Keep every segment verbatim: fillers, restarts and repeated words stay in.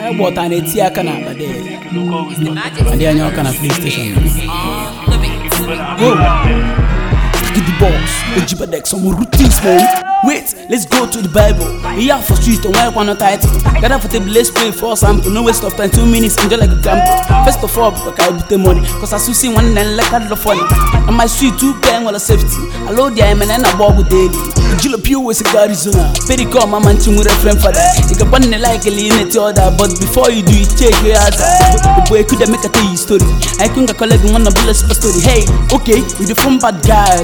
I bought an Etia Kana, but there. And then you're kind of PlayStation. Go! Get the boss, the Jibadex, some routines, man. Wait, let's go to the Bible. Here for street and why one title. Gather for table, let's play for sample. No waste of time, two minutes, enjoy like a gamble. First of all, because I put the money. Cause I see one and like a lot of funny. And my street, two paying all the safety. I load the M and I bought with daily. The Jilla Pew was a Garizona. Very calm, my man, with a friend for that. You can bunny like a lean at other, but before you do it, check your ass. The boy could make a tell you story. I couldn't collect one of the story. Hey, okay, with the phone bad guy.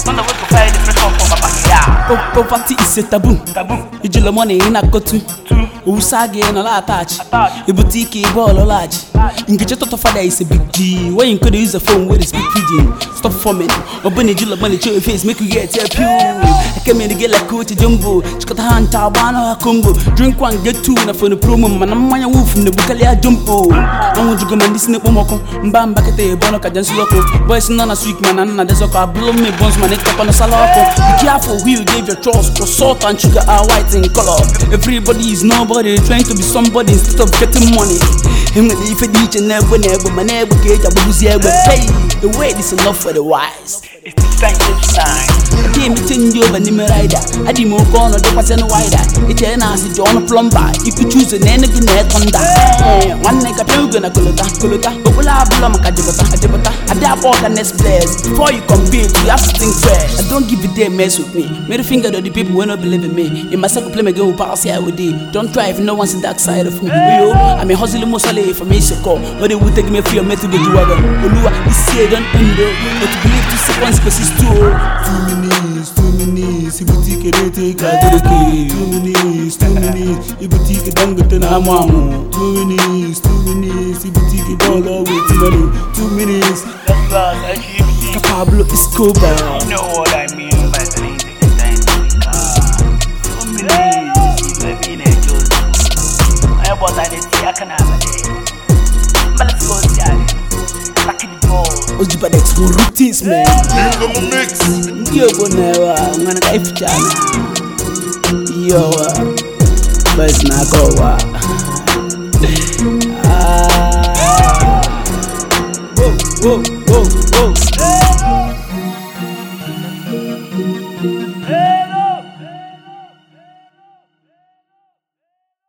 Poverty is a taboo. You do the money in a cotu. Usagi and a lot attach. A boutique ball or large. In the Jetta father is a big G. Why you could use a phone with a speak pigeon? Stop forming. Or when you do money, show your face, make you get your pew. I came in to get like coach jumbo. She got a hand, Tabana, Congo. Drink one, get two, and for the promo. Man, I'm my wolf from the Bukalia jumbo. I want to go and listen to Pomoko. Bam back at the Bonoka dance local. Boys, none a sweet man, and there's a car blow me bones, my neck up on a salako. Be careful who you gave your trust, cause salt and sugar are white in color. Everybody is nobody, trying to be somebody instead of getting money. Him with the each and never, never, my neighbor gate, I will see every pay. The wait is enough for the wise. It's the strangest sign. I came to you, but I'm a rider. I didn't move on or the person wider. It's a nasty John Plumber. If you choose an enemy, net on that. One neck a pilgrim, a colota, colota, but we'll have a lumber, a debata, a dab organized place. Before you compete, you have to think fresh. I don't give a damn mess with me. Made a finger that the people will not believe in me. In my second play, I go pass here with you. Don't try if no one's in that side of me. I'm a hustling mostly for me, so call. But they will take me a few minutes to get you over. Olua, this year don't end though. But to believe two seconds, because it's two. Two minutes, two minutes, if you take it, take it, two minutes, two minutes, if you take it, don't get an amount. Two minutes, two minutes, if you take it all away, two minutes. That's last, I keep seeing. Pablo Escobar. You know what I mean by the name of the time to the car. Two minutes, you have been a joke. I was at the Tiakana, but let's go, Tiak. Back in the ball. Jibadex, more routines, man. Yo, Bonera, I'm gonna get it. Yo, but it's not go. Ah, whoa, whoa, whoa, whoa.